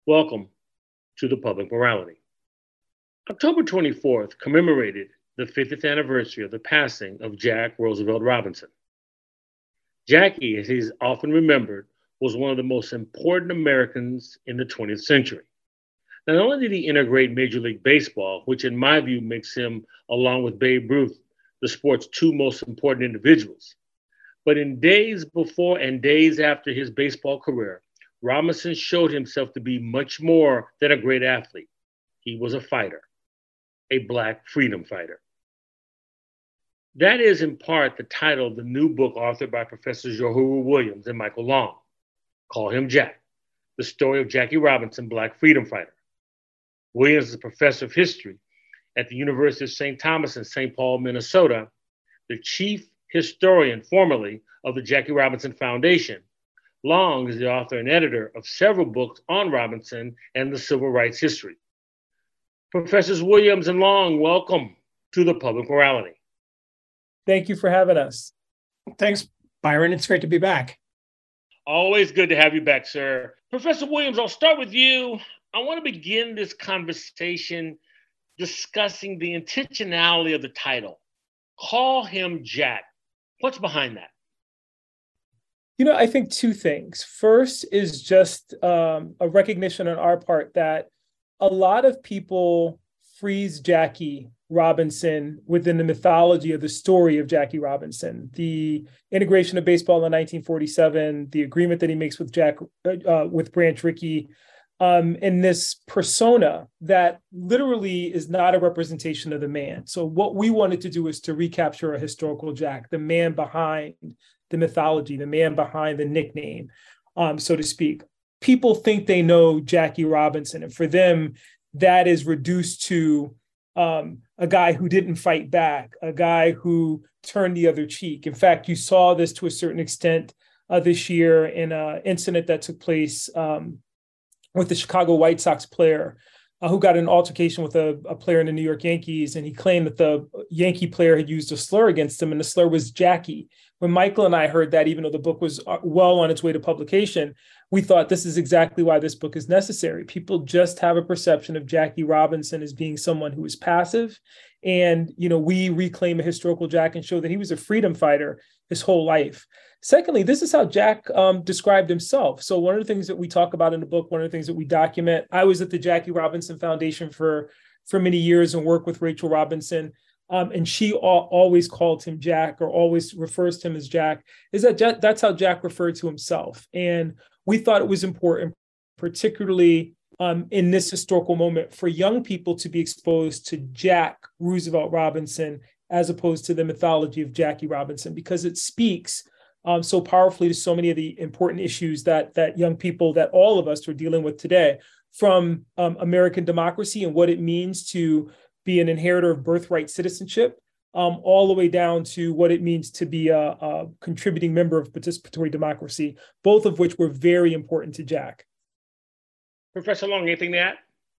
Welcome to the Public Morality. October 24th commemorated the 50th anniversary of the passing of Jack Roosevelt Robinson. Jackie, as he's often remembered, was one of the most important Americans in the 20th century. Not only did he integrate Major League Baseball, which in my view makes him, along with Babe Ruth, the sport's two most important individuals, but in days before and days after his baseball career, Robinson showed himself to be much more than a great athlete. He was a fighter, a Black freedom fighter. That is, in part, the title of the new book authored by Professors Yohuru Williams and Michael Long. Call Him Jack, the story of Jackie Robinson, Black freedom fighter. Williams is a professor of history at the University of St. Thomas in St. Paul, Minnesota, the chief historian formerly of the Jackie Robinson Foundation. Long is the author and editor of several books on Robinson and the civil rights history. Professors Williams and Long, welcome to the Public Morality. Thank you for having us. Thanks, Byron. It's great to be back. Always good to have you back, sir. Professor Williams, I'll start with you. I want to begin this conversation discussing the intentionality of the title. Call Him Jack. What's behind that? I think two things. First is just a recognition on our part that a lot of people freeze Jackie Robinson within the mythology of the story of Jackie Robinson. The integration of baseball in 1947, the agreement that he makes with with Branch Rickey, in this persona that literally is not a representation of the man. So what we wanted to do is to recapture a historical Jack, the man behind the mythology, the man behind the nickname, so to speak. People think they know Jackie Robinson, and for them, that is reduced to a guy who didn't fight back, a guy who turned the other cheek. In fact, you saw this to a certain extent this year in an incident that took place with the Chicago White Sox player who got in an altercation with a player in the New York Yankees, and he claimed that the Yankee player had used a slur against him, and the slur was Jackie. When Michael and I heard that, even though the book was well on its way to publication, we thought this is exactly why this book is necessary. People just have a perception of Jackie Robinson as being someone who is passive. And, we reclaim a historical Jack and show that he was a freedom fighter his whole life. Secondly, this is how Jack described himself. So one of the things that we talk about in the book, one of the things that we document, I was at the Jackie Robinson Foundation for many years and worked with Rachel Robinson. And she always called him Jack, or always refers to him as Jack, is that that's how Jack referred to himself. And we thought it was important, particularly in this historical moment, for young people to be exposed to Jack Roosevelt Robinson as opposed to the mythology of Jackie Robinson, because it speaks so powerfully to so many of the important issues that young people, that all of us are dealing with today, from American democracy and what it means to be an inheritor of birthright citizenship, all the way down to what it means to be a contributing member of participatory democracy, both of which were very important to Jack. Professor Long, anything to add?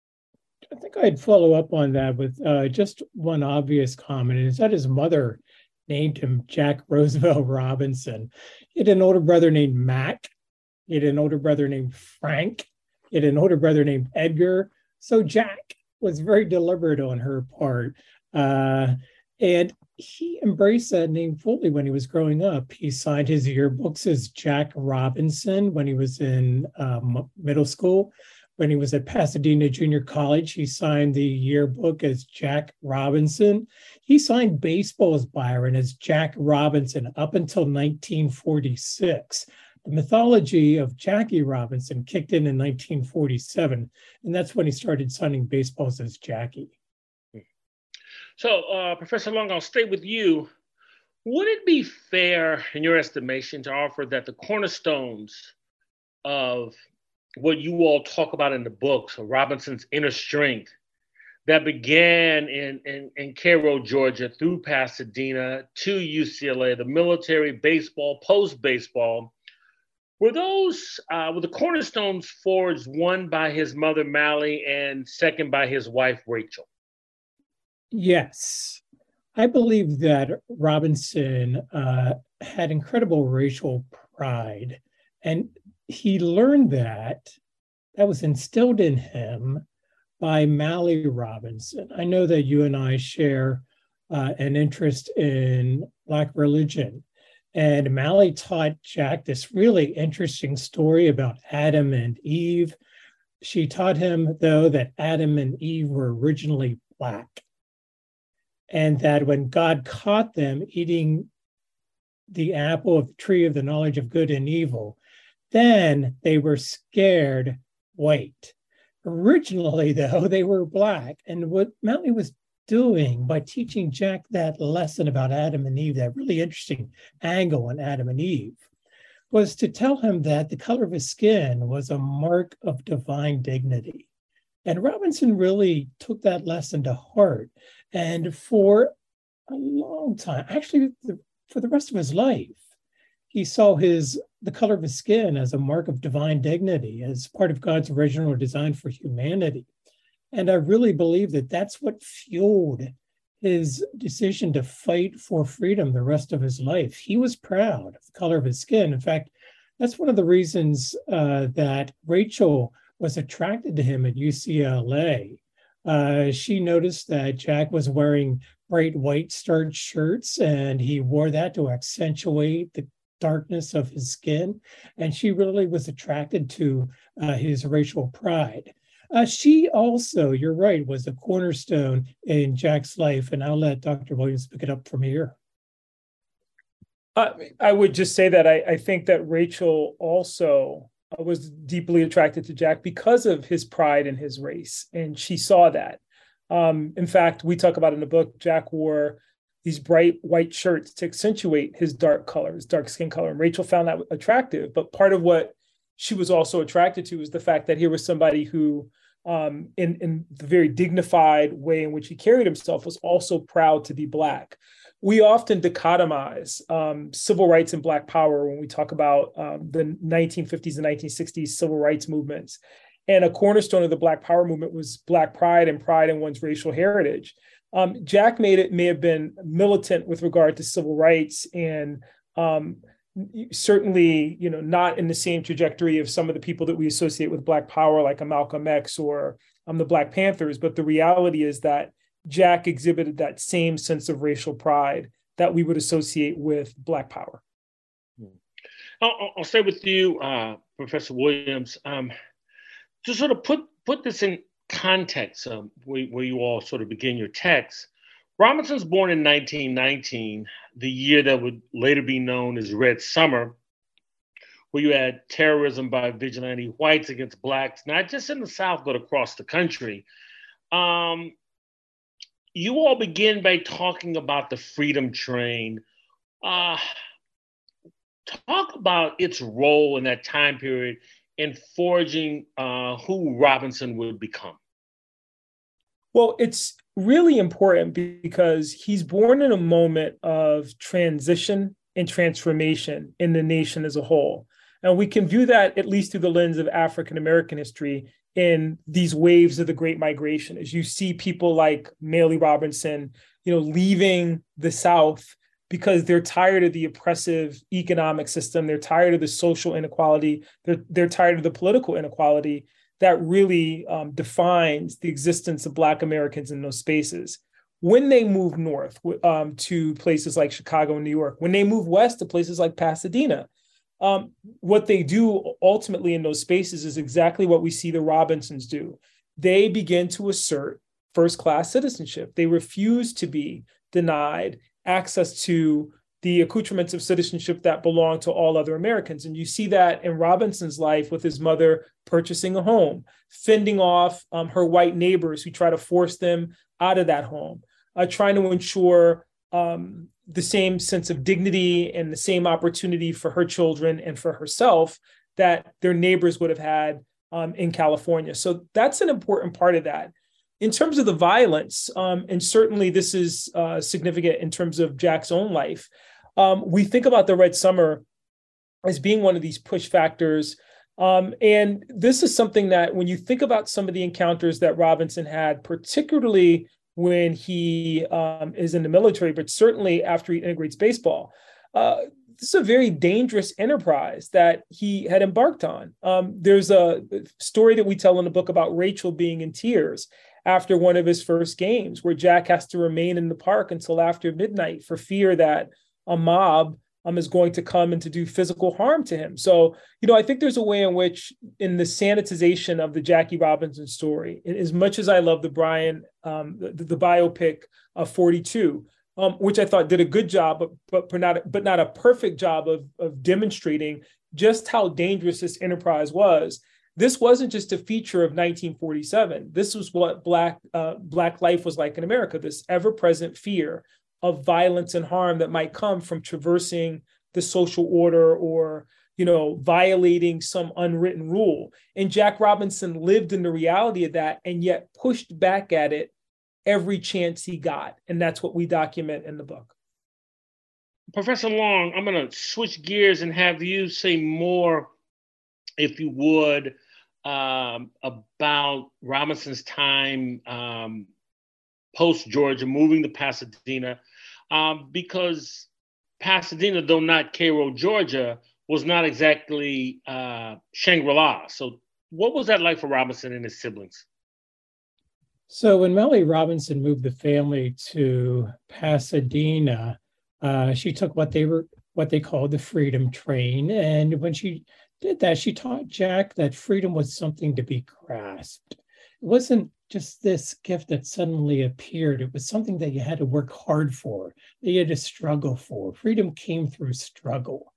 I think I'd follow up on that with just one obvious comment, and it's that his mother named him Jack Roosevelt Robinson. He had an older brother named Mac. He had an older brother named Frank. He had an older brother named Edgar. So Jack was very deliberate on her part. And he embraced that name fully when he was growing up. He signed his yearbooks as Jack Robinson when he was in middle school. When he was at Pasadena Junior College, he signed the yearbook as Jack Robinson. He signed baseballs, Byron, as Jack Robinson up until 1946. The mythology of Jackie Robinson kicked in 1947, and that's when he started signing baseballs as Jackie. So, Professor Long, I'll stay with you. Would it be fair, in your estimation, to offer that the cornerstones of what you all talk about in the books, of Robinson's inner strength, that began in Cairo, Georgia, through Pasadena to UCLA, the military, baseball, post-baseball, were the cornerstones forged, one by his mother, Mally, and second by his wife, Rachel? Yes. I believe that Robinson had incredible racial pride, and he learned that that was instilled in him by Mally Robinson. I know that you and I share an interest in Black religion. And Mally taught Jack this really interesting story about Adam and Eve. She taught him, though, that Adam and Eve were originally Black, and that when God caught them eating the apple of the tree of the knowledge of good and evil, then they were scared white. Originally, though, they were Black. And what Mally was doing by teaching Jack that lesson about Adam and Eve, that really interesting angle on Adam and Eve, was to tell him that the color of his skin was a mark of divine dignity. And Robinson really took that lesson to heart. And for a long time, actually for the rest of his life, he saw the color of his skin as a mark of divine dignity, as part of God's original design for humanity. And I really believe that that's what fueled his decision to fight for freedom the rest of his life. He was proud of the color of his skin. In fact, that's one of the reasons that Rachel was attracted to him at UCLA. She noticed that Jack was wearing bright white starched shirts, and he wore that to accentuate the darkness of his skin. And she really was attracted to his racial pride. She also, you're right, was a cornerstone in Jack's life. And I'll let Dr. Williams pick it up from here. I would just say that I think that Rachel also was deeply attracted to Jack because of his pride in his race. And she saw that. In fact, we talk about in the book, Jack wore these bright white shirts to accentuate his dark color, his dark skin color. And Rachel found that attractive. But part of what she was also attracted to was the fact that here was somebody who, in the very dignified way in which he carried himself, was also proud to be Black. We often dichotomize civil rights and Black power when we talk about the 1950s and 1960s civil rights movements. And a cornerstone of the Black power movement was Black pride and pride in one's racial heritage. Jack may have been militant with regard to civil rights, and certainly, not in the same trajectory of some of the people that we associate with Black power, like a Malcolm X or the Black Panthers. But the reality is that Jack exhibited that same sense of racial pride that we would associate with Black power. I'll stay with you, Professor Williams. To sort of put this in context, where you all sort of begin your text, Robinson's born in 1919, the year that would later be known as Red Summer, where you had terrorism by vigilante whites against Blacks, not just in the South, but across the country. You all begin by talking about the Freedom Train. Talk about its role in that time period in forging who Robinson would become. Well, it's really important because he's born in a moment of transition and transformation in the nation as a whole. And we can view that at least through the lens of African-American history in these waves of the Great Migration, as you see people like Mally Robinson, leaving the South because they're tired of the oppressive economic system. They're tired of the social inequality. They're tired of the political inequality that really defines the existence of Black Americans in those spaces. When they move north to places like Chicago and New York, when they move west to places like Pasadena, what they do ultimately in those spaces is exactly what we see the Robinsons do. They begin to assert first-class citizenship. They refuse to be denied access to the accoutrements of citizenship that belong to all other Americans. And you see that in Robinson's life with his mother purchasing a home, fending off her white neighbors who try to force them out of that home, trying to ensure the same sense of dignity and the same opportunity for her children and for herself that their neighbors would have had in California. So that's an important part of that. In terms of the violence, and certainly this is significant in terms of Jack's own life, we think about the Red Summer as being one of these push factors. And this is something that when you think about some of the encounters that Robinson had, particularly when he is in the military, but certainly after he integrates baseball, this is a very dangerous enterprise that he had embarked on. There's a story that we tell in the book about Rachel being in tears after one of his first games, where Jack has to remain in the park until after midnight for fear that a mob is going to come and to do physical harm to him. So, I think there's a way in which, in the sanitization of the Jackie Robinson story, as much as I love the Brian, the biopic of 42, which I thought did a good job, but not a perfect job of demonstrating just how dangerous this enterprise was. This wasn't just a feature of 1947. This was what Black life was like in America, this ever-present fear of violence and harm that might come from traversing the social order or, violating some unwritten rule. And Jack Robinson lived in the reality of that and yet pushed back at it every chance he got. And that's what we document in the book. Professor Long, I'm going to switch gears and have you say more, if you would, about Robinson's time post-Georgia, moving to Pasadena, because Pasadena, though not Cairo, Georgia, was not exactly Shangri-La. So what was that like for Robinson and his siblings? So when Melody Robinson moved the family to Pasadena, she took what they called the Freedom Train. And when she did that, she taught Jack that freedom was something to be grasped. It wasn't just this gift that suddenly appeared. It was something that you had to work hard for, that you had to struggle for. Freedom came through struggle.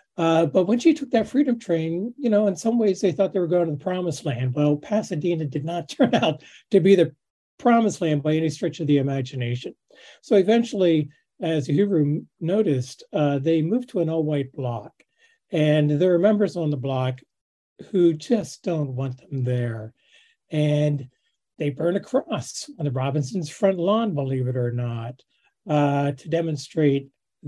But when she took that Freedom Train, in some ways they thought they were going to the promised land. Well, Pasadena did not turn out to be the promised land by any stretch of the imagination. So eventually, as Uhuru noticed, they moved to an all-white block. And there are members on the block who just don't want them there. And they burn a cross on the Robinsons' front lawn, believe it or not, to demonstrate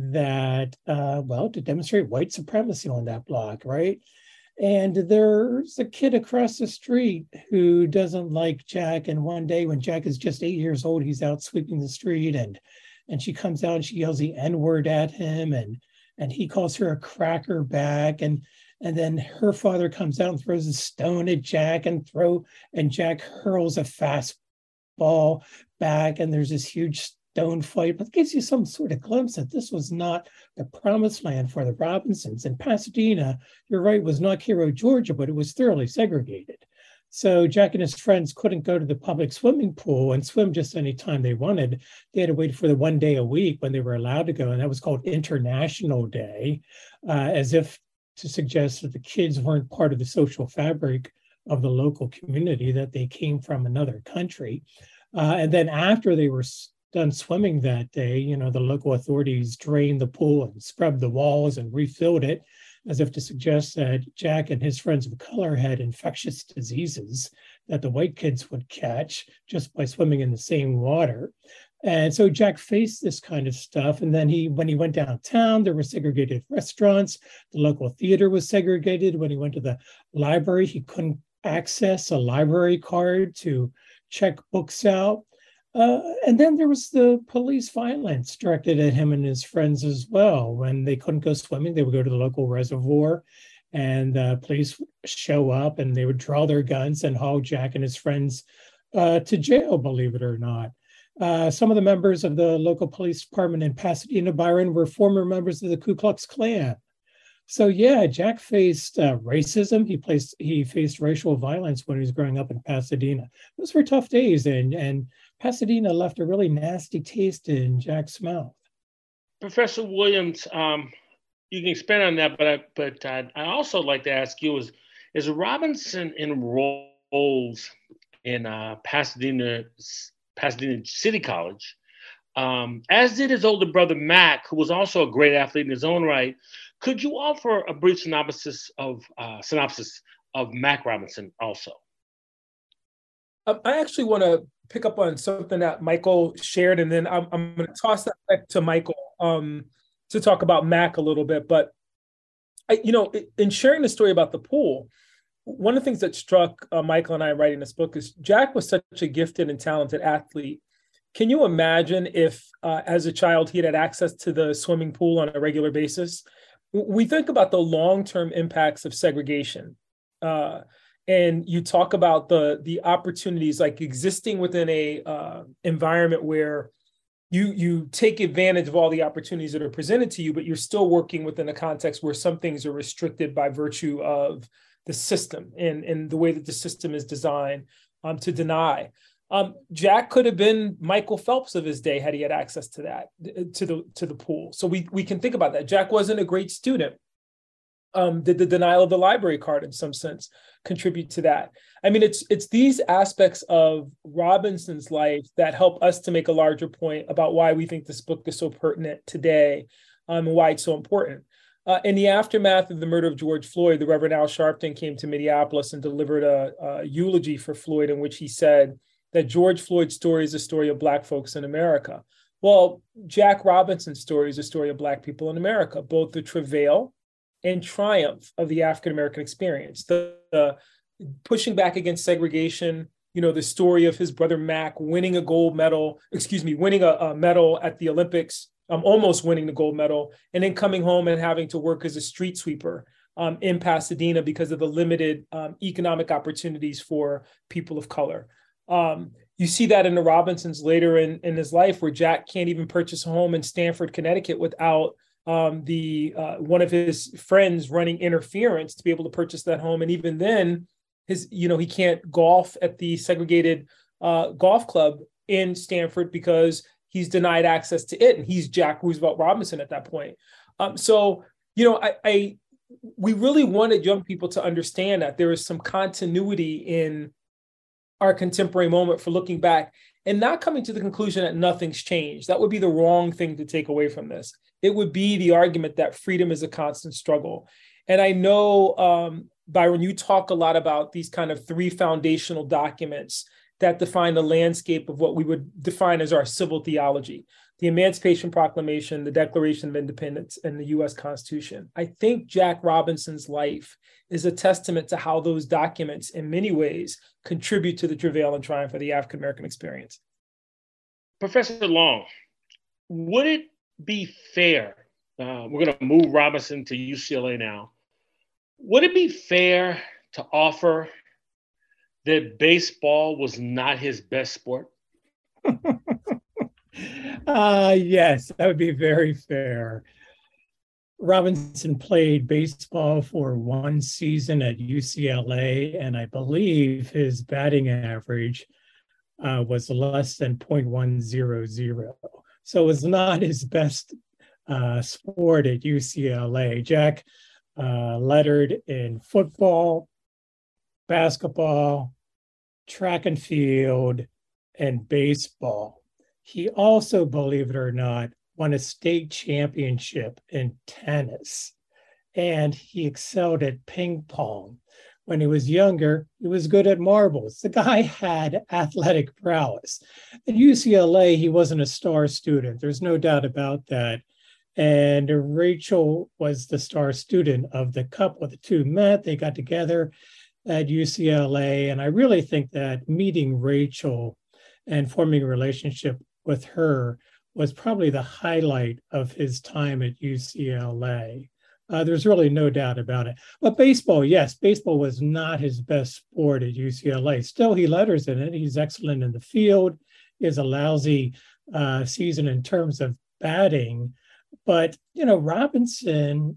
that, to demonstrate white supremacy on that block, right? And there's a kid across the street who doesn't like Jack. And one day when Jack is just 8 years old, he's out sweeping the street and she comes out and she yells the N-word at him and he calls her a cracker back. And then her father comes out and throws a stone at Jack and Jack hurls a fastball back. And there's this huge stone fight, but it gives you some sort of glimpse that this was not the promised land for the Robinsons. And Pasadena, you're right, was not Cairo, Georgia, but it was thoroughly segregated. So Jack and his friends couldn't go to the public swimming pool and swim just any time they wanted. They had to wait for the one day a week when they were allowed to go, and that was called International Day, as if to suggest that the kids weren't part of the social fabric of the local community, that they came from another country. And then after they were done swimming that day, the local authorities drained the pool and scrubbed the walls and refilled it, as if to suggest that Jack and his friends of color had infectious diseases that the white kids would catch just by swimming in the same water. And so Jack faced this kind of stuff. And then when he went downtown, there were segregated restaurants. The local theater was segregated. When he went to the library, he couldn't access a library card to check books out. And then there was the police violence directed at him and his friends as well. When they couldn't go swimming, they would go to the local reservoir and police would show up and they would draw their guns and haul Jack and his friends to jail, believe it or not. Some of the members of the local police department in Pasadena, Byron, were former members of the Ku Klux Klan. So yeah, Jack faced racism. He faced racial violence when he was growing up in Pasadena. Those were tough days, and Pasadena left a really nasty taste in Jack's mouth. Professor Williams, you can expand on that, but I also like to ask you: is Robinson enrolls in Pasadena City College, as did his older brother Mac, who was also a great athlete in his own right. Could you offer a brief synopsis of Mac Robinson also? I actually want to pick up on something that Michael shared, and then I'm going to toss that back to Michael to talk about Mac a little bit. But in sharing the story about the pool, one of the things that struck Michael and I writing this book is Jack was such a gifted and talented athlete. Can you imagine if, as a child, he had access to the swimming pool on a regular basis? we think about the long-term impacts of segregation, and you talk about the opportunities like existing within a environment where you take advantage of all the opportunities that are presented to you, but you're still working within a context where some things are restricted by virtue of the system and the way that the system is designed to deny. Jack could have been Michael Phelps of his day had he had access to that, to the pool. So we can think about that. Jack wasn't a great student. Did the denial of the library card in some sense contribute to that? I mean, it's these aspects of Robinson's life that help us to make a larger point about why we think this book is so pertinent today, and why it's so important. In the aftermath of the murder of George Floyd, the Reverend Al Sharpton came to Minneapolis and delivered a eulogy for Floyd in which he said that George Floyd's story is a story of Black folks in America. Well, Jack Robinson's story is a story of Black people in America, both the travail and triumph of the African-American experience, the pushing back against segregation, the story of his brother Mac winning a medal at the Olympics, almost winning the gold medal, and then coming home and having to work as a street sweeper in Pasadena because of the limited economic opportunities for people of color. You see that in the Robinsons later in his life, where Jack can't even purchase a home in Stamford, Connecticut without one of his friends running interference to be able to purchase that home. And even then, he can't golf at the segregated golf club in Stamford because he's denied access to it. And he's Jack Roosevelt Robinson at that point. We really wanted young people to understand that there is some continuity in our contemporary moment for looking back and not coming to the conclusion that nothing's changed. That would be the wrong thing to take away from this. It would be the argument that freedom is a constant struggle. And I know, Byron, you talk a lot about these kind of three foundational documents that define the landscape of what we would define as our civil theology: the Emancipation Proclamation, the Declaration of Independence, and the U.S. Constitution. I think Jack Robinson's life is a testament to how those documents, in many ways, contribute to the travail and triumph of the African-American experience. Professor Long, would it be fair, we're going to move Robinson to UCLA now, would it be fair to offer that baseball was not his best sport? Yes, that would be very fair. Robinson played baseball for one season at UCLA, and I believe his batting average was less than .100. So it was not his best sport at UCLA. Jack lettered in football, basketball, track and field, and baseball. He also, believe it or not, won a state championship in tennis, and he excelled at ping pong. When he was younger, he was good at marbles. The guy had athletic prowess. At UCLA, he wasn't a star student. There's no doubt about that. And Rachel was the star student of the couple. The two met, they got together at UCLA. And I really think that meeting Rachel and forming a relationship with her was probably the highlight of his time at UCLA. There's really no doubt about it. But baseball, yes, baseball was not his best sport at UCLA. Still, he letters in it. He's excellent in the field. He has a lousy season in terms of batting. But, Robinson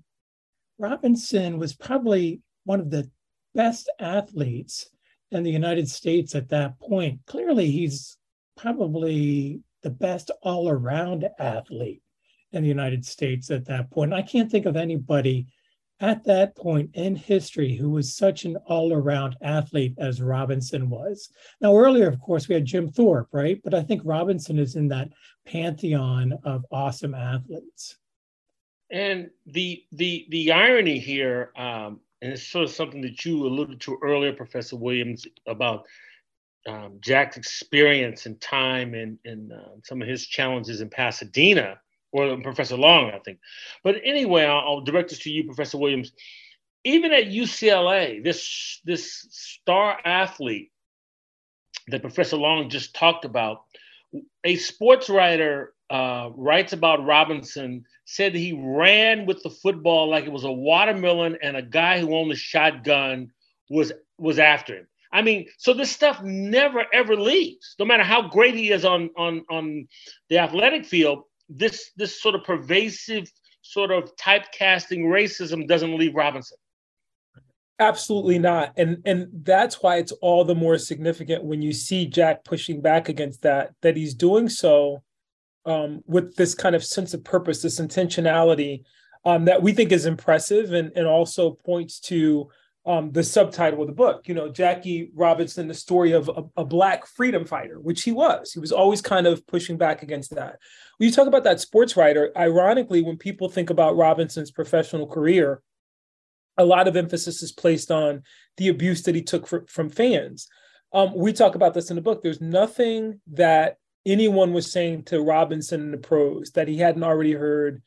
was probably one of the best athletes in the United States at that point. Clearly, he's probably the best all-around athlete in the United States at that point. I can't think of anybody at that point in history who was such an all-around athlete as Robinson was. Now, earlier, of course, we had Jim Thorpe, right? But I think Robinson is in that pantheon of awesome athletes. And the irony here, and it's sort of something that you alluded to earlier, Professor Williams, about Jack's experience and time and some of his challenges in Pasadena, or Professor Long, I think. But anyway, I'll direct this to you, Professor Williams. Even at UCLA, this star athlete that Professor Long just talked about, a sports writer writes about Robinson, said that he ran with the football like it was a watermelon and a guy who owned a shotgun was after him. I mean, so this stuff never ever leaves. No matter how great he is on the athletic field, this sort of pervasive sort of typecasting racism doesn't leave Robinson. Absolutely not. And that's why it's all the more significant when you see Jack pushing back against that he's doing so with this kind of sense of purpose, this intentionality that we think is impressive and also points to the subtitle of the book, Jackie Robinson, the story of a Black freedom fighter, which he was. He was always kind of pushing back against that. When you talk about that sports writer, ironically, when people think about Robinson's professional career, a lot of emphasis is placed on the abuse that he took from fans. We talk about this in the book. There's nothing that anyone was saying to Robinson in the pros that he hadn't already heard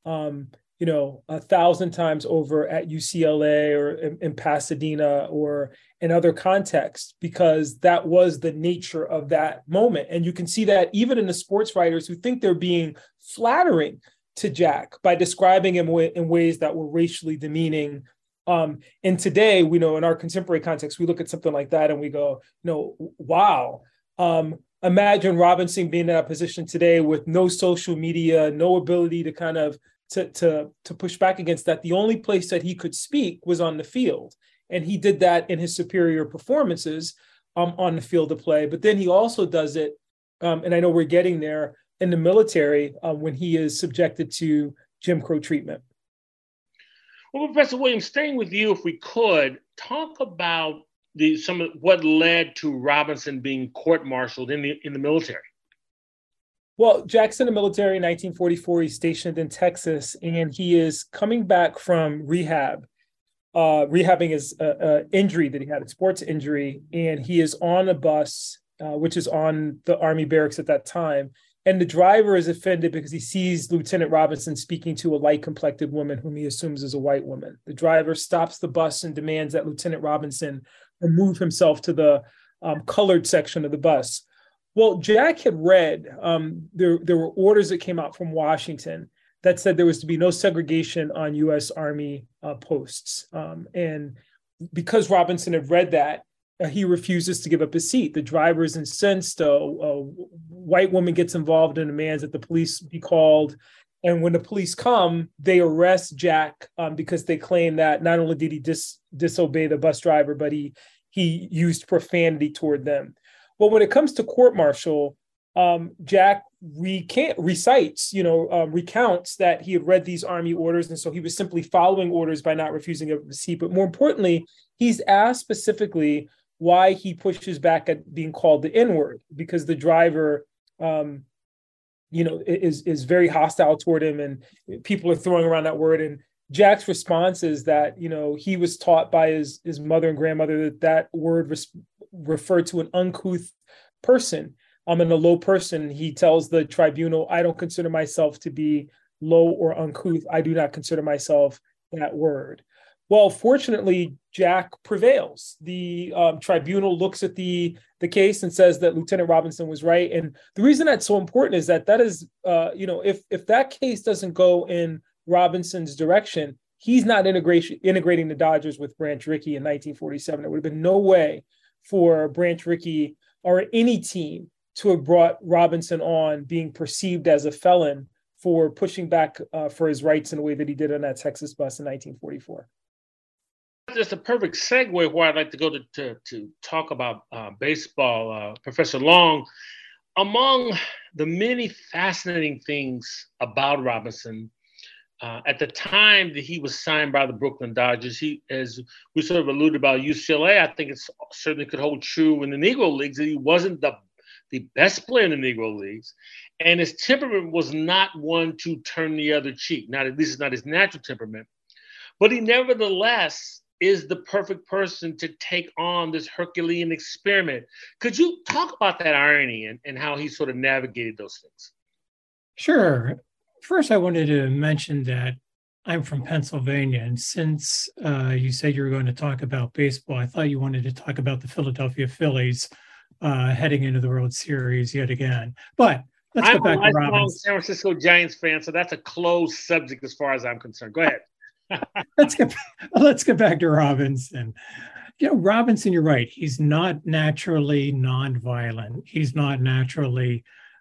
1,000 times over at UCLA or in Pasadena or in other contexts, because that was the nature of that moment. And you can see that even in the sports writers who think they're being flattering to Jack by describing him in ways that were racially demeaning. And today, we know in our contemporary context, we look at something like that and we go, wow. Imagine Robinson being in that position today with no social media, no ability to kind of to push back against that. The only place that he could speak was on the field. And he did that in his superior performances on the field of play. But then he also does it, and I know we're getting there, in the military when he is subjected to Jim Crow treatment. Well, Professor Williams, staying with you, if we could, talk about some of what led to Robinson being court-martialed in the military. Well, Jack's in the military in 1944. He's stationed in Texas, and he is coming back from rehabbing his injury that he had, a sports injury, and he is on a bus, which is on the Army barracks at that time. And the driver is offended because he sees Lieutenant Robinson speaking to a light-complected woman whom he assumes is a white woman. The driver stops the bus and demands that Lieutenant Robinson remove himself to the colored section of the bus. Well, Jack had read, there were orders that came out from Washington that said there was to be no segregation on U.S. Army posts. And because Robinson had read that, he refuses to give up his seat. The driver is incensed. A white woman gets involved and demands that the police be called. And when the police come, they arrest Jack because they claim that not only did he disobey the bus driver, but he used profanity toward them. Well, when it comes to court-martial, Jack recounts that he had read these Army orders, and so he was simply following orders by not refusing a seat. But more importantly, he's asked specifically why he pushes back at being called the N-word, because the driver, is very hostile toward him, and people are throwing around that word. And Jack's response is that, he was taught by his mother and grandmother that word referred to an uncouth person. And a low person. He tells the tribunal, I don't consider myself to be low or uncouth. I do not consider myself that word. Well, fortunately, Jack prevails. The tribunal looks at the case and says that Lieutenant Robinson was right. And the reason that's so important is that is, if that case doesn't go in Robinson's direction, he's not integrating the Dodgers with Branch Rickey in 1947. There would have been no way for Branch Rickey or any team to have brought Robinson on being perceived as a felon for pushing back for his rights in a way that he did on that Texas bus in 1944. That's a perfect segue where I'd like to go to talk about baseball. Professor Long, among the many fascinating things about Robinson, at the time that he was signed by the Brooklyn Dodgers, he, as we sort of alluded about UCLA, I think it certainly could hold true in the Negro Leagues, that he wasn't the best player in the Negro Leagues, and his temperament was not one to turn the other cheek. Not at least it's not his natural temperament, but he nevertheless is the perfect person to take on this Herculean experiment. Could you talk about that irony and how he sort of navigated those things? Sure. First, I wanted to mention that I'm from Pennsylvania, and since you said you were going to talk about baseball, I thought you wanted to talk about the Philadelphia Phillies heading into the World Series yet again. But let's I'm go a back to lifelong Robinson. San Francisco Giants fan, so that's a closed subject as far as I'm concerned. Go ahead. Let's get back to Robinson. Robinson, you're right. He's not naturally nonviolent. He's not naturally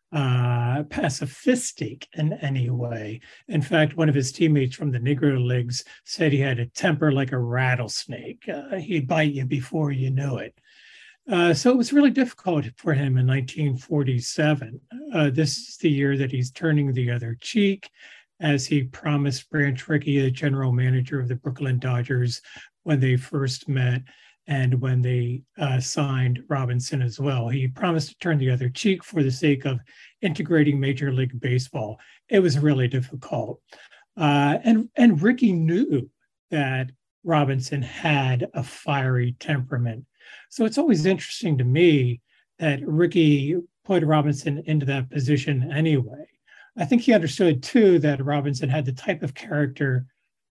pacifistic in any way. In fact, one of his teammates from the Negro Leagues said he had a temper like a rattlesnake. He'd bite you before you knew it. So it was really difficult for him in 1947. This is the year that he's turning the other cheek, as he promised Branch Rickey, the general manager of the Brooklyn Dodgers, when they first met and when they signed Robinson as well. He promised to turn the other cheek for the sake of integrating Major League Baseball. It was really difficult. And Rickey knew that Robinson had a fiery temperament. So it's always interesting to me that Rickey put Robinson into that position anyway. I think he understood, too, that Robinson had the type of character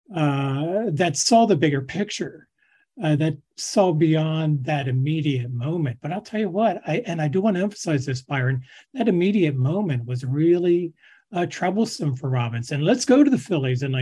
that saw the bigger picture, that saw beyond that immediate moment. But I'll tell you what, I do want to emphasize this, Byron, that immediate moment was really troublesome for Robinson. Let's go to the Phillies in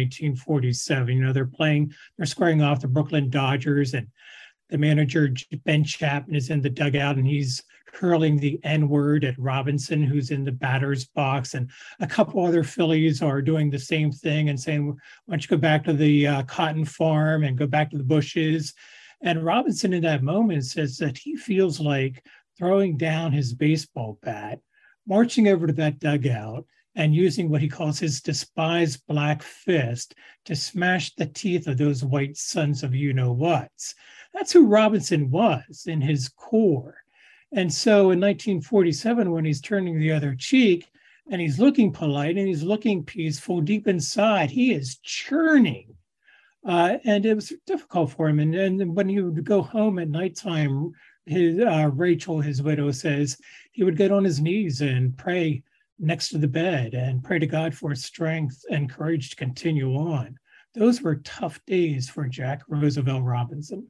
1947. They're squaring off the Brooklyn Dodgers, and the manager, Ben Chapman, is in the dugout, and he's hurling the N-word at Robinson, who's in the batter's box. And a couple other Phillies are doing the same thing and saying, why don't you go back to the cotton farm and go back to the bushes? And Robinson in that moment says that he feels like throwing down his baseball bat, marching over to that dugout, and using what he calls his despised black fist to smash the teeth of those white sons of you-know-whats. That's who Robinson was in his core. And so in 1947, when he's turning the other cheek and he's looking polite and he's looking peaceful, deep inside, he is churning. And it was difficult for him. And when he would go home at nighttime, Rachel, his widow, says he would get on his knees and pray next to the bed and pray to God for strength and courage to continue on. Those were tough days for Jack Roosevelt Robinson.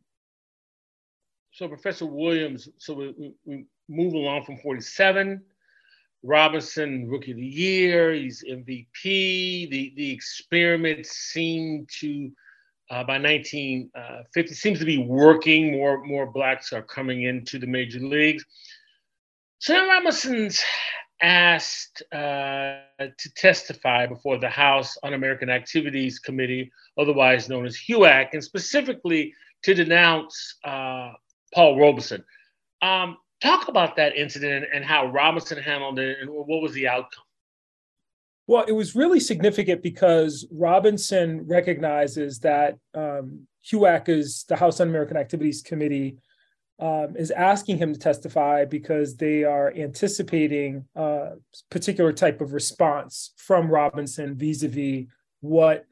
So, Professor Williams, so we move along from 47. Robinson, Rookie of the Year, he's MVP. The experiment seemed to, by 1950, seems to be working. More blacks are coming into the major leagues. Senator Robinson's asked to testify before the House Un-American Activities Committee, otherwise known as HUAC, and specifically to denounce Paul Robeson. Talk about that incident and how Robinson handled it and what was the outcome. Well, it was really significant because Robinson recognizes that HUAC, is the House Un-American Activities Committee, is asking him to testify because they are anticipating a particular type of response from Robinson vis-a-vis what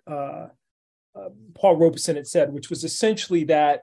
Paul Robeson had said, which was essentially that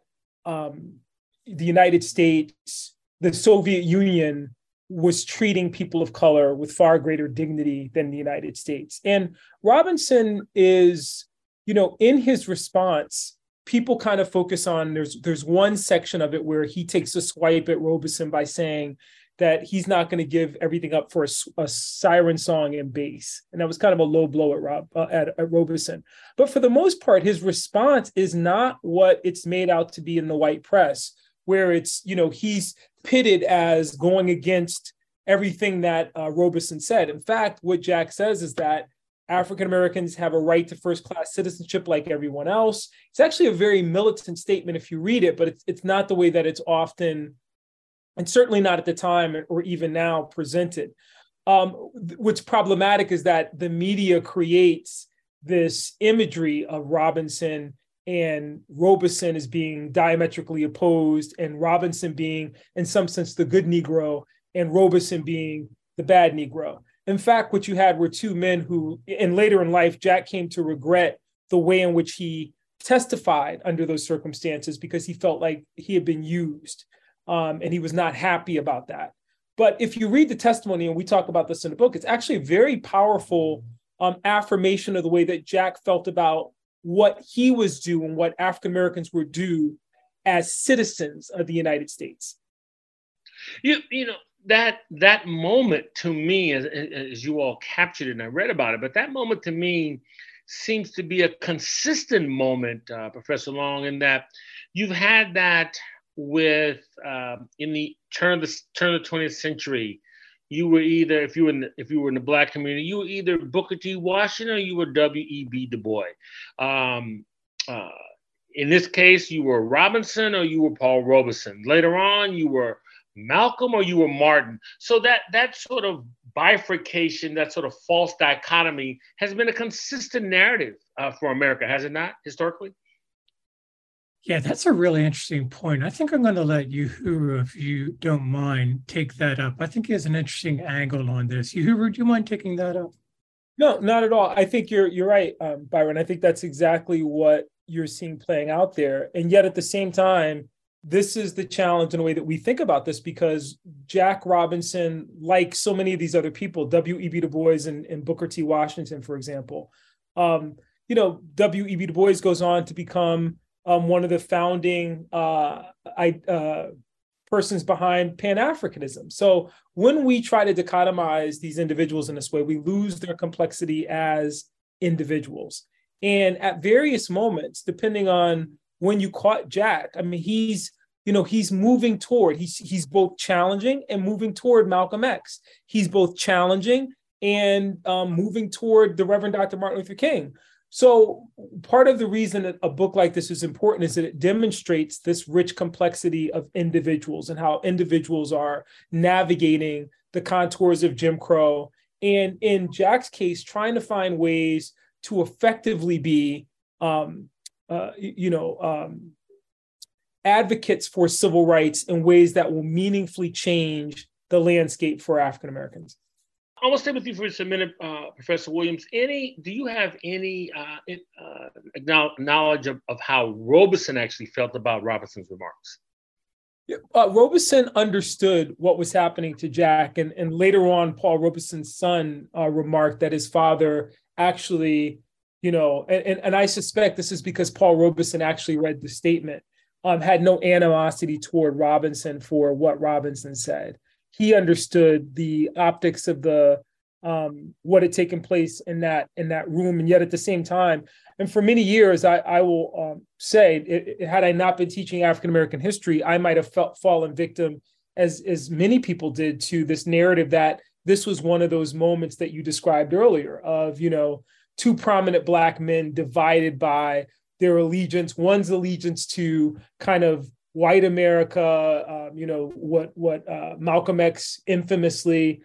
the United States, the Soviet Union, was treating people of color with far greater dignity than the United States. And Robinson is, in his response, people kind of focus on, there's one section of it where he takes a swipe at Robeson by saying that he's not going to give everything up for a siren song and bass. And that was kind of a low blow at Robeson. But for the most part, his response is not what it's made out to be in the white press, where it's, he's pitted as going against everything that Robeson said. In fact, what Jack says is that African-Americans have a right to first-class citizenship like everyone else. It's actually a very militant statement if you read it, but it's not the way that it's often, and certainly not at the time or even now, presented. What's problematic is that the media creates this imagery of Robinson and Robeson as being diametrically opposed, and Robinson being, in some sense, the good Negro, and Robeson being the bad Negro. In fact, what you had were two men who, and later in life, Jack came to regret the way in which he testified under those circumstances because he felt like he had been used, and he was not happy about that. But if you read the testimony, and we talk about this in the book, it's actually a very powerful affirmation of the way that Jack felt about what he was due and what African Americans were due as citizens of the United States. You know, that moment to me, as you all captured it, and I read about it, but that moment to me seems to be a consistent moment, Professor Long, in that you've had that with in the turn of the 20th century. You were either, if you were in the Black community, you were either Booker T. Washington or you were W.E.B. Du Bois. In this case, you were Robinson or you were Paul Robeson. Later on, you were Malcolm or you were Martin. So that sort of bifurcation, that sort of false dichotomy has been a consistent narrative for America, has it not, historically? Yeah, that's a really interesting point. I think I'm going to let Uhuru, if you don't mind, take that up. I think he has an interesting angle on this. Uhuru, do you mind taking that up? No, not at all. I think you're right, Byron. I think that's exactly what you're seeing playing out there. And yet at the same time, this is the challenge in a way that we think about this, because Jack Robinson, like so many of these other people, W.E.B. Du Bois and Booker T. Washington, for example, W.E.B. Du Bois goes on to become one of the founding persons behind Pan-Africanism. So when we try to dichotomize these individuals in this way, we lose their complexity as individuals. And at various moments, depending on when you caught Jack, I mean, he's moving toward, he's both challenging and moving toward Malcolm X. He's both challenging and moving toward the Reverend Dr. Martin Luther King. So part of the reason that a book like this is important is that it demonstrates this rich complexity of individuals and how individuals are navigating the contours of Jim Crow. And in Jack's case, trying to find ways to effectively be, advocates for civil rights in ways that will meaningfully change the landscape for African Americans. I will stay with you for just a minute, Professor Williams. Do you have any knowledge of how Robeson actually felt about Robinson's remarks? Robeson understood what was happening to Jack, and later on, Paul Robeson's son remarked that his father actually, and I suspect this is because Paul Robeson actually read the statement, had no animosity toward Robinson for what Robinson said. He understood the optics of the what had taken place in that room, and yet at the same time, and for many years, I will say, had I not been teaching African American history, I might have fallen victim, as many people did, to this narrative that this was one of those moments that you described earlier of two prominent Black men divided by their allegiance. One's allegiance to kind of white America, what Malcolm X infamously,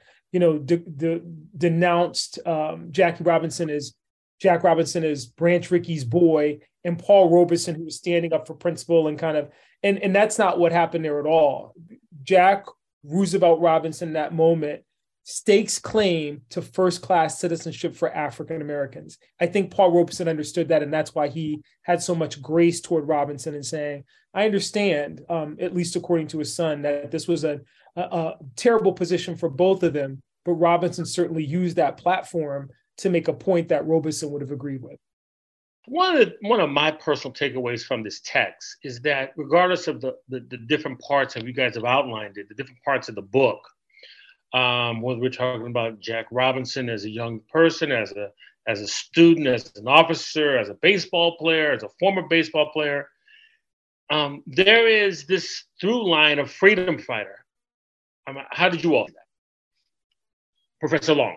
denounced Jack Robinson as Branch Rickey's boy, and Paul Robeson, who was standing up for principle and and that's not what happened there at all. Jack Roosevelt Robinson, in that moment, stakes claim to first-class citizenship for African Americans. I think Paul Robeson understood that, and that's why he had so much grace toward Robinson in saying, I understand, at least according to his son, that this was a terrible position for both of them, but Robinson certainly used that platform to make a point that Robeson would have agreed with. One of my personal takeaways from this text is that regardless of the different parts, and you guys have outlined it, the different parts of the book, whether we're talking about Jack Robinson as a young person, as a student, as an officer, as a baseball player, as a former baseball player, there is this through line of freedom fighter. How did you all see that? Professor Long.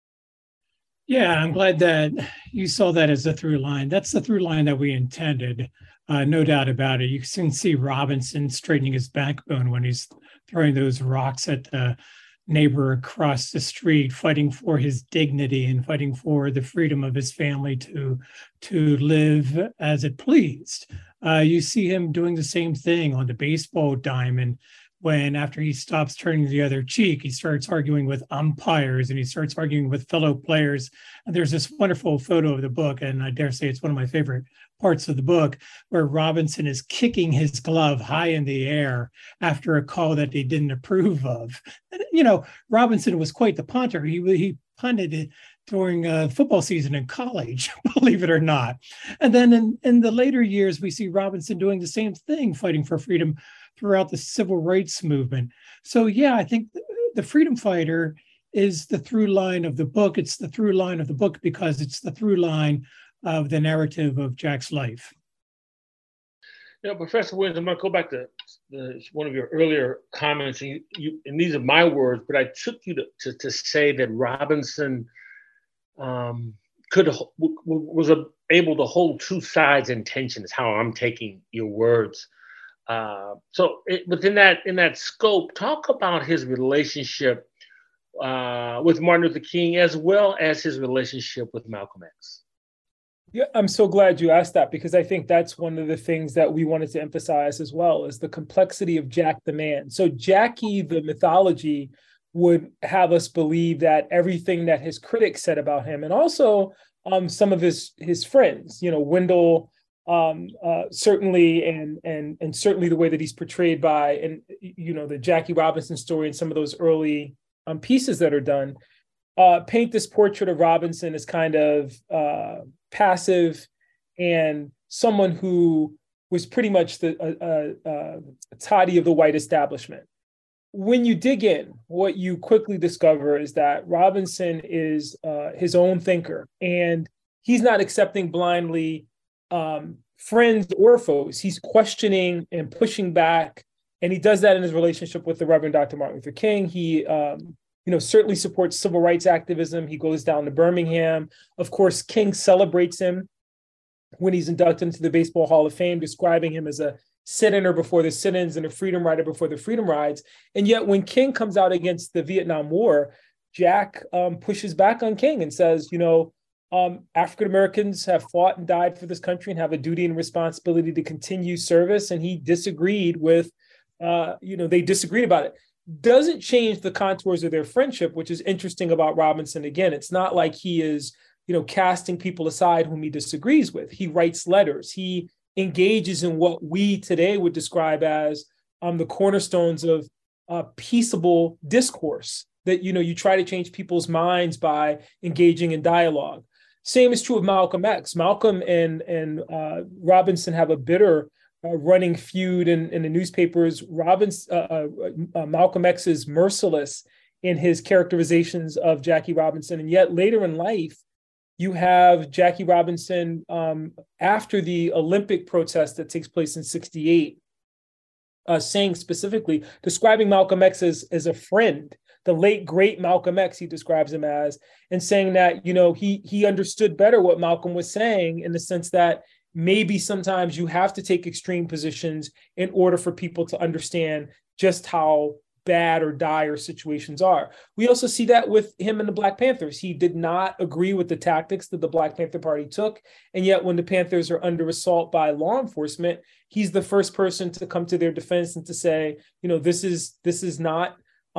Yeah, I'm glad that you saw that as a through line. That's the through line that we intended, no doubt about it. You can see Robinson straightening his backbone when he's throwing those rocks at the neighbor across the street, fighting for his dignity and fighting for the freedom of his family to live as it pleased. You see him doing the same thing on the baseball diamond when, after he stops turning the other cheek, he starts arguing with umpires and he starts arguing with fellow players. And there's this wonderful photo of the book, and I dare say it's one of my favorite parts of the book, where Robinson is kicking his glove high in the air after a call that he didn't approve of. And, Robinson was quite the punter. He punted it during football season in college, believe it or not. And then in the later years, we see Robinson doing the same thing, fighting for freedom throughout the civil rights movement. So, yeah, I think the freedom fighter is the through line of the book. It's the through line of the book because it's the through line of the narrative of Jack's life. Professor Williams, I'm going to go back to one of your earlier comments, and these are my words, but I took you to say that Robinson was able to hold two sides in tension, is how I'm taking your words. Within that scope, talk about his relationship with Martin Luther King as well as his relationship with Malcolm X. Yeah, I'm so glad you asked that, because I think that's one of the things that we wanted to emphasize as well, is the complexity of Jack the man. So Jackie, the mythology, would have us believe that everything that his critics said about him, and also some of his friends, Wendell, certainly, and certainly the way that he's portrayed by, and the Jackie Robinson story and some of those early pieces that are done, paint this portrait of Robinson as kind of passive and someone who was pretty much the toddy of the white establishment. When you dig in, what you quickly discover is that Robinson is his own thinker, and he's not accepting blindly friends or foes. He's questioning and pushing back, and he does that in his relationship with the Reverend Dr. Martin Luther King. He certainly supports civil rights activism. He goes down to Birmingham. Of course, King celebrates him when he's inducted into the Baseball Hall of Fame, describing him as a sit-inner before the sit-ins and a freedom rider before the freedom rides. And yet when King comes out against the Vietnam War, Jack pushes back on King and says, African Americans have fought and died for this country and have a duty and responsibility to continue service. And he disagreed with, they disagreed about it. Doesn't change the contours of their friendship, which is interesting about Robinson. Again, it's not like he is, casting people aside whom he disagrees with. He writes letters. He engages in what we today would describe as the cornerstones of peaceable discourse, that, you try to change people's minds by engaging in dialogue. Same is true of Malcolm X. Malcolm and Robinson have a bitter running feud in the newspapers. Malcolm X is merciless in his characterizations of Jackie Robinson. And yet later in life, you have Jackie Robinson after the Olympic protest that takes place in '68, saying specifically, describing Malcolm X as a friend, the late, great Malcolm X, he describes him as, and saying that, he understood better what Malcolm was saying, in the sense that maybe sometimes you have to take extreme positions in order for people to understand just how bad or dire situations are. We also see that with him and the Black Panthers. He did not agree with the tactics that the Black Panther Party took. And yet when the Panthers are under assault by law enforcement, he's the first person to come to their defense and to say, this is not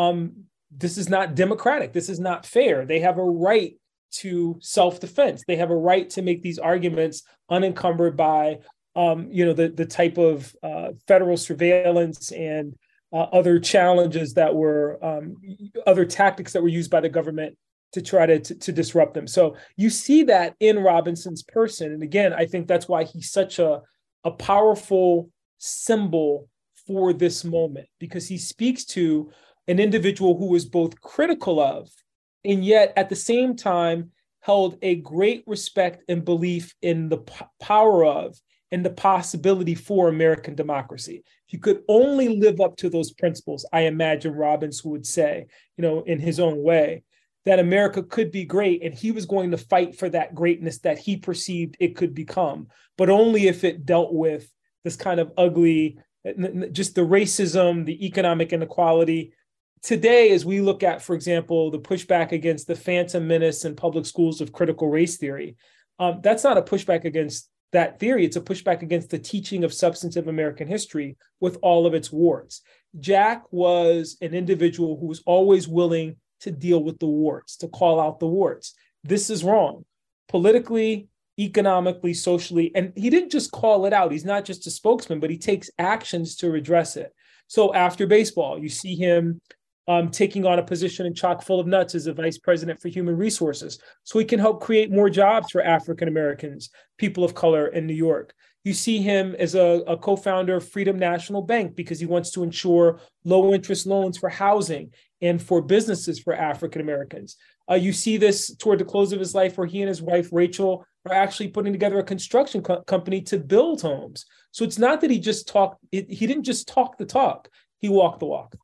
democratic. This is not fair. They have a right to self-defense. They have a right to make these arguments unencumbered by, the type of federal surveillance and other challenges that were, other tactics that were used by the government to try to disrupt them. So you see that in Robinson's person. And again, I think that's why he's such a powerful symbol for this moment, because he speaks to an individual who was both critical of, and yet at the same time held a great respect and belief in the power of and the possibility for American democracy. If you could only live up to those principles, I imagine Robinson would say, in his own way, that America could be great, and he was going to fight for that greatness that he perceived it could become, but only if it dealt with this kind of ugly, just the racism, the economic inequality. Today, as we look at, for example, the pushback against the phantom menace in public schools of critical race theory, that's not a pushback against that theory. It's a pushback against the teaching of substantive American history with all of its warts. Jack was an individual who was always willing to deal with the warts, to call out the warts. This is wrong, politically, economically, socially. And he didn't just call it out. He's not just a spokesman, but he takes actions to redress it. So after baseball, you see him taking on a position in Chock full of nuts as a vice president for human resources, so he can help create more jobs for African Americans, people of color in New York. You see him as a co-founder of Freedom National Bank because he wants to ensure low interest loans for housing and for businesses for African Americans. You see this toward the close of his life where he and his wife, Rachel, are actually putting together a construction company to build homes. So it's not that he just talked, he didn't just talk the talk, he walked the walk.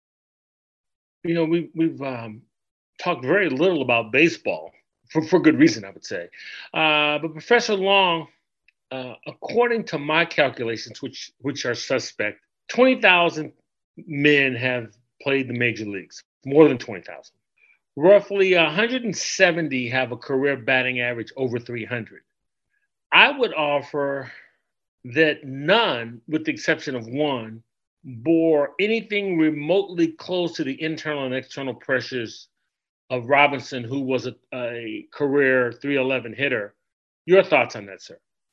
You know, we've talked very little about baseball for good reason, I would say. But Professor Long, according to my calculations, which are suspect, 20,000 men have played the major leagues, more than 20,000. Roughly 170 have a career batting average over 300. I would offer that none, with the exception of one, bore anything remotely close to the internal and external pressures of Robinson, who was a career 311 hitter. Your thoughts on that, sir?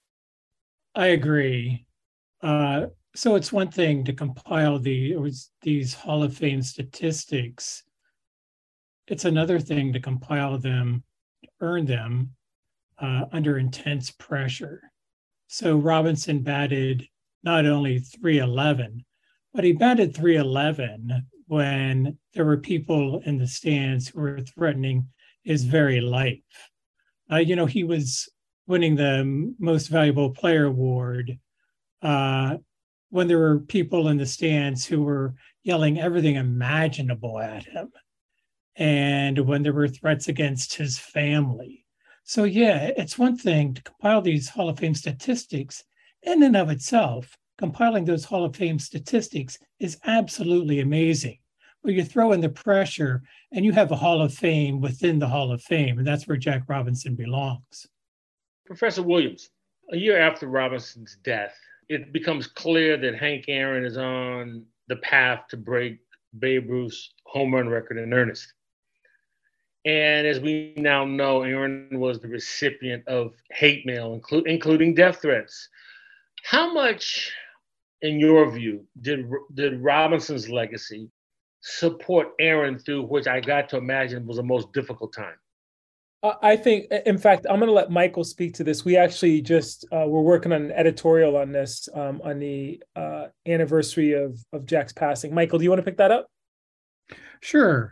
I agree. So it's one thing to compile these Hall of Fame statistics. It's another thing to compile them, earn them under intense pressure. So Robinson batted not only 311, but he batted 311 when there were people in the stands who were threatening his very life. He was winning the Most Valuable Player award when there were people in the stands who were yelling everything imaginable at him, and when there were threats against his family. So yeah, it's one thing to compile these Hall of Fame statistics in and of itself. Compiling those Hall of Fame statistics is absolutely amazing. But you throw in the pressure and you have a Hall of Fame within the Hall of Fame, and that's where Jack Robinson belongs. Professor Williams, a year after Robinson's death, it becomes clear that Hank Aaron is on the path to break Babe Ruth's home run record in earnest. And as we now know, Aaron was the recipient of hate mail, including death threats. How much, in your view, did Robinson's legacy support Aaron through which I got to imagine was the most difficult time? I think, in fact, I'm going to let Michael speak to this. We actually just we're working on an editorial on this on the anniversary of Jack's passing. Michael, do you want to pick that up? Sure.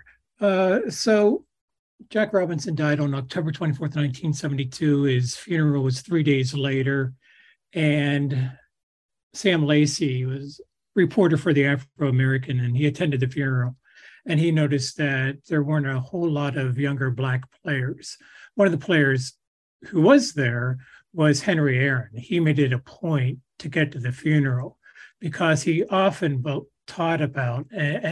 So Jack Robinson died on October 24th, 1972. His funeral was 3 days later. And Sam Lacey was reporter for the Afro-American, and he attended the funeral. And he noticed that there weren't a whole lot of younger Black players. One of the players who was there was Henry Aaron. He made it a point to get to the funeral because he often talked about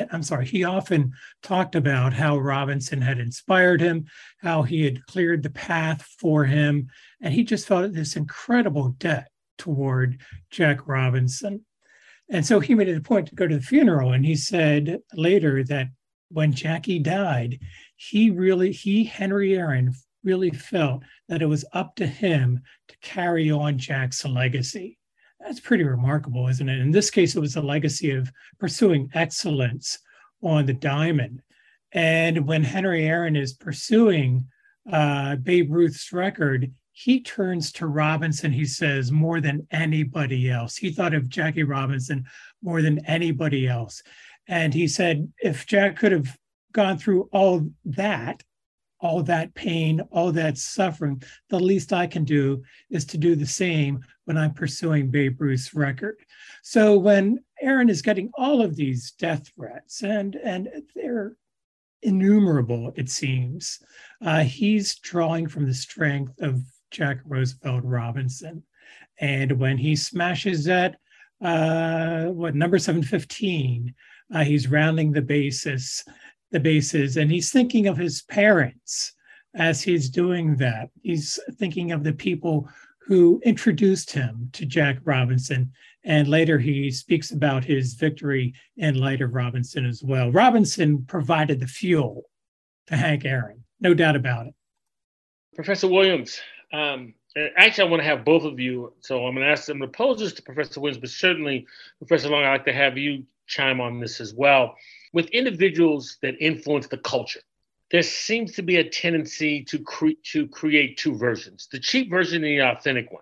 how Robinson had inspired him, how he had cleared the path for him, and he just felt this incredible debt toward Jack Robinson. And so he made it a point to go to the funeral, and he said later that when Jackie died, Henry Aaron, really felt that it was up to him to carry on Jack's legacy. That's pretty remarkable, isn't it? In this case, it was a legacy of pursuing excellence on the diamond. And when Henry Aaron is pursuing Babe Ruth's record, he turns to Robinson, he says, more than anybody else. He thought of Jackie Robinson more than anybody else. And he said, if Jack could have gone through all that pain, all that suffering, the least I can do is to do the same when I'm pursuing Babe Ruth's record. So when Aaron is getting all of these death threats, and they're innumerable, it seems, he's drawing from the strength of Jack Roosevelt Robinson. And when he smashes that, number 715, he's rounding the bases, and he's thinking of his parents as he's doing that. He's thinking of the people who introduced him to Jack Robinson. And later he speaks about his victory in light of Robinson as well. Robinson provided the fuel to Hank Aaron, no doubt about it. Professor Williams, actually, I want to have both of you. So I'm going to pose this to Professor Williams, but certainly, Professor Long, I'd like to have you chime on this as well. With individuals that influence the culture, there seems to be a tendency to create two versions, the cheap version and the authentic one.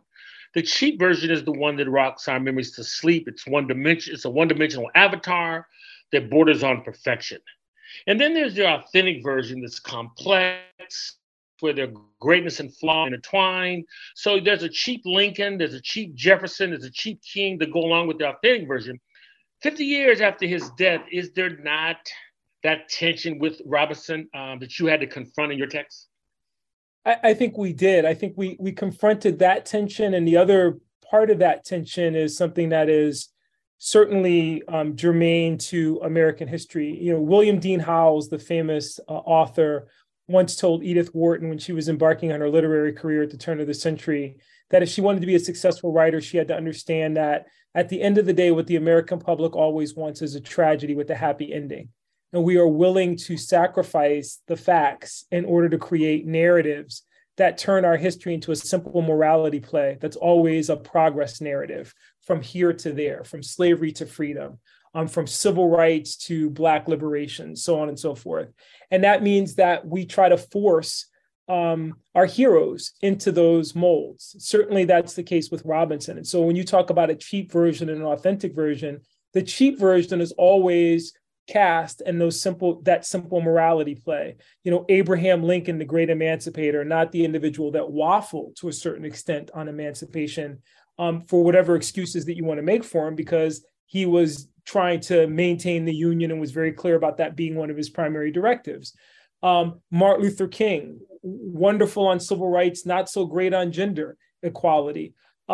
The cheap version is the one that rocks our memories to sleep. It's one dimension. It's a one-dimensional avatar that borders on perfection. And then there's the authentic version that's complex, where their greatness and flaw intertwine. So there's a cheap Lincoln, there's a cheap Jefferson, there's a cheap King that go along with the authentic version. 50 years after his death, is there not that tension with Robinson that you had to confront in your text? I think we did. I think we confronted that tension, and the other part of that tension is something that is certainly germane to American history. You know, William Dean Howells, the famous author, once told Edith Wharton when she was embarking on her literary career at the turn of the century that if she wanted to be a successful writer, she had to understand that at the end of the day, what the American public always wants is a tragedy with a happy ending. And we are willing to sacrifice the facts in order to create narratives that turn our history into a simple morality play that's always a progress narrative from here to there, from slavery to freedom, from civil rights to Black liberation, so on and so forth. And that means that we try to force our heroes into those molds. Certainly that's the case with Robinson. And so when you talk about a cheap version and an authentic version, the cheap version is always cast and that simple morality play. You know, Abraham Lincoln, the great emancipator, not the individual that waffled to a certain extent on emancipation for whatever excuses that you want to make for him, because he was trying to maintain the Union and was very clear about that being one of his primary directives. Martin Luther King, wonderful on civil rights, not so great on gender equality.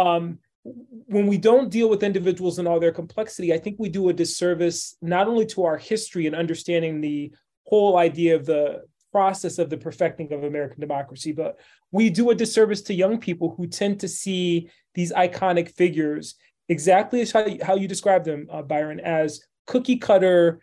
When we don't deal with individuals in all their complexity, I think we do a disservice not only to our history and understanding the whole idea of the process of the perfecting of American democracy, but we do a disservice to young people who tend to see these iconic figures exactly as how you describe them, Byron, as cookie cutter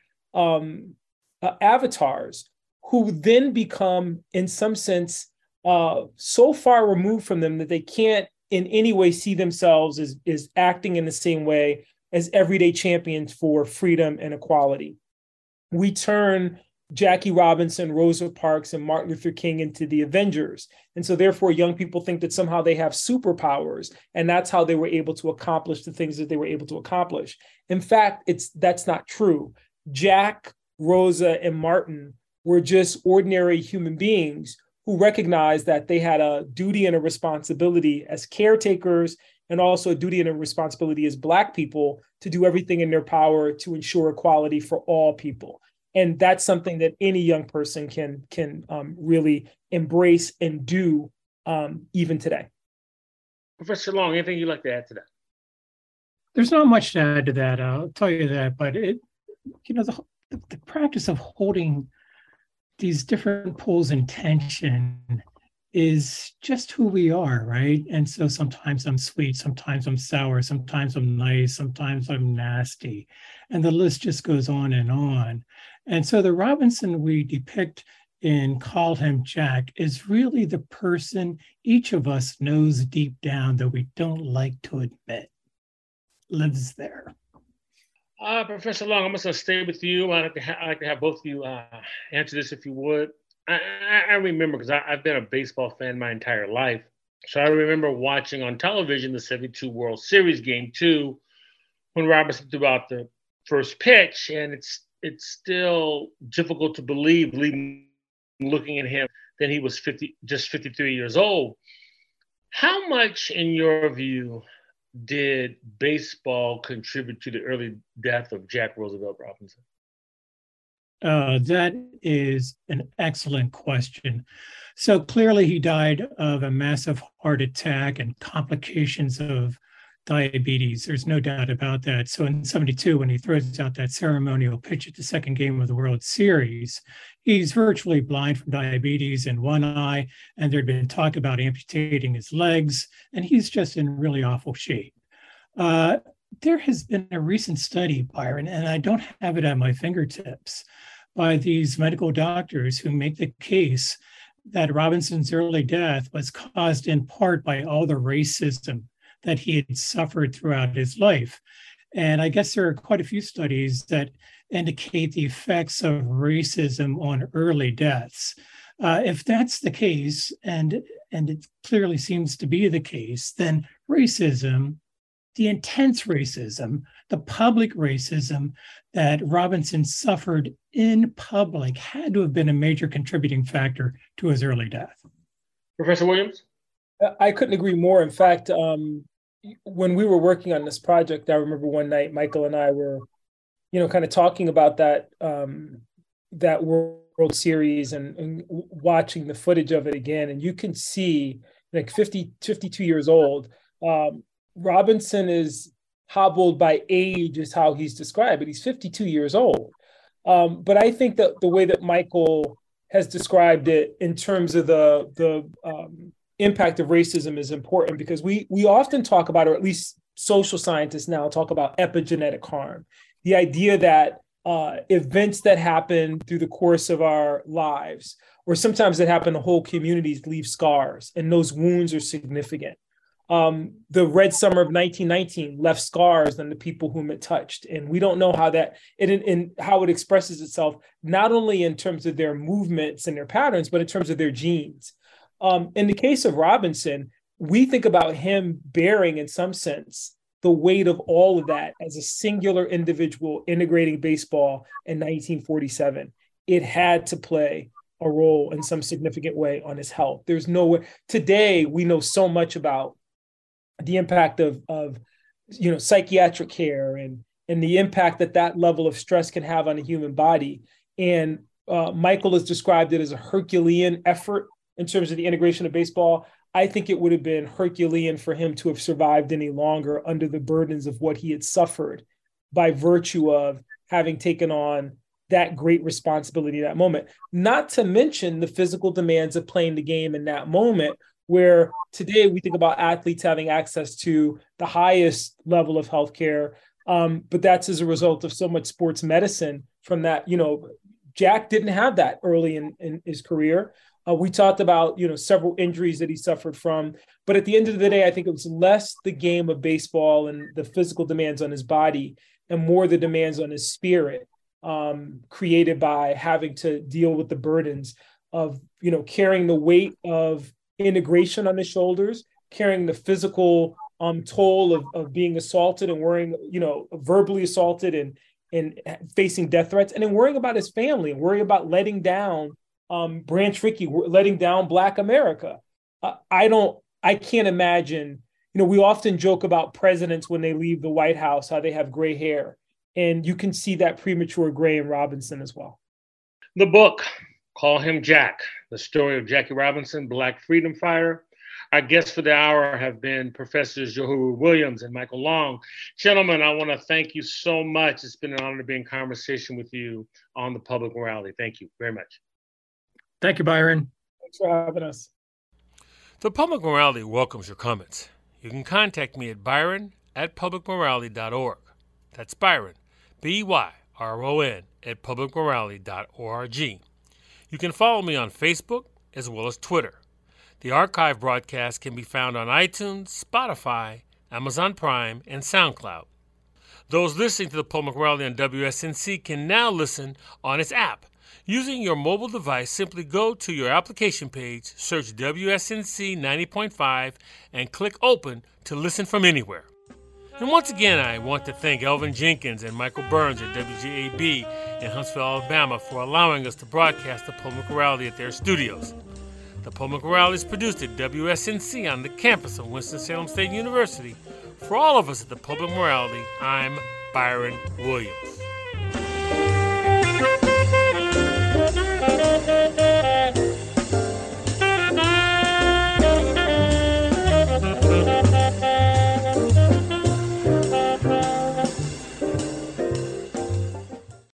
avatars who then become, in some sense, so far removed from them that they can't in any way see themselves as acting in the same way as everyday champions for freedom and equality. We turn Jackie Robinson, Rosa Parks, and Martin Luther King into the Avengers. And so therefore, young people think that somehow they have superpowers, and that's how they were able to accomplish the things that they were able to accomplish. In fact, that's not true. Jack, Rosa, and Martin were just ordinary human beings who recognized that they had a duty and a responsibility as caretakers, and also a duty and a responsibility as Black people to do everything in their power to ensure equality for all people. And that's something that any young person can really embrace and do even today. Professor Long, anything you'd like to add to that? There's not much to add to that. I'll tell you that. But the practice of holding these different poles in tension is just who we are, right? And so sometimes I'm sweet, sometimes I'm sour, sometimes I'm nice, sometimes I'm nasty. And the list just goes on and on. And so the Robinson we depict in Call Him Jack is really the person each of us knows deep down that we don't like to admit lives there. Professor Long, I'm just going to stay with you. I'd like to have both of you answer this if you would. I remember, because I've been a baseball fan my entire life. So I remember watching on television the 72 World Series Game 2 when Robinson threw out the first pitch. And it's still difficult to believe, looking at him, that he was 53 years old. How much, in your view, did baseball contribute to the early death of Jack Roosevelt Robinson? That is an excellent question. So clearly he died of a massive heart attack and complications of diabetes. There's no doubt about that. So in 72, when he throws out that ceremonial pitch at the second game of the World Series, he's virtually blind from diabetes in one eye, and there'd been talk about amputating his legs, and he's just in really awful shape. There has been a recent study, Byron, and I don't have it at my fingertips, by these medical doctors who make the case that Robinson's early death was caused in part by all the racism that he had suffered throughout his life. And I guess there are quite a few studies that indicate the effects of racism on early deaths. If that's the case, and and it clearly seems to be the case, then racism, the intense racism, the public racism that Robinson suffered in public had to have been a major contributing factor to his early death. Professor Williams? I couldn't agree more. In fact, when we were working on this project, I remember one night Michael and I were, kind of talking about that World Series and watching the footage of it again. And you can see, like 52 years old, Robinson is hobbled by age is how he's described it. He's 52 years old. But I think that the way that Michael has described it in terms of the impact of racism is important, because we often talk about, or at least social scientists now talk about, epigenetic harm. The idea that events that happen through the course of our lives, or sometimes that happen to whole communities, leave scars, and those wounds are significant. The Red Summer of 1919 left scars on the people whom it touched. And we don't know how that, how it expresses itself, not only in terms of their movements and their patterns, but in terms of their genes. In the case of Robinson, we think about him bearing, in some sense, the weight of all of that as a singular individual integrating baseball in 1947. It had to play a role in some significant way on his health. There's no way. Today, we know so much about the impact of psychiatric care and the impact that level of stress can have on a human body. And Michael has described it as a Herculean effort in terms of the integration of baseball. I think it would have been Herculean for him to have survived any longer under the burdens of what he had suffered by virtue of having taken on that great responsibility in that moment. Not to mention the physical demands of playing the game in that moment, where today we think about athletes having access to the highest level of healthcare, but that's as a result of so much sports medicine from that. Jack didn't have that early in his career. We talked about, several injuries that he suffered from, but at the end of the day, I think it was less the game of baseball and the physical demands on his body and more the demands on his spirit, created by having to deal with the burdens of, carrying the weight of integration on his shoulders, carrying the physical toll of being assaulted and worrying, verbally assaulted and facing death threats, and then worrying about his family and worrying about letting down Branch Rickey, letting down Black America. I can't imagine, we often joke about presidents when they leave the White House, how they have gray hair, and you can see that premature gray in Robinson as well. The book, Call Him Jack, the story of Jackie Robinson, Black Freedom Fighter. Our guests for the hour have been Professors Yohuru Williams and Michael Long. Gentlemen, I want to thank you so much. It's been an honor to be in conversation with you on the public morality. Thank you very much. Thank you, Byron. Thanks for having us. The Public Morality welcomes your comments. You can contact me at byron@publicmorality.org. That's Byron, BYRON, at publicmorality.org. You can follow me on Facebook as well as Twitter. The archive broadcast can be found on iTunes, Spotify, Amazon Prime, and SoundCloud. Those listening to the Public Morality on WSNC can now listen on its app. Using your mobile device, simply go to your application page, search WSNC 90.5, and click Open to listen from anywhere. And once again, I want to thank Elvin Jenkins and Michael Burns at WGAB in Huntsville, Alabama, for allowing us to broadcast the Public Morality at their studios. The Public Morality is produced at WSNC on the campus of Winston-Salem State University. For all of us at the Public Morality, I'm Byron Williams.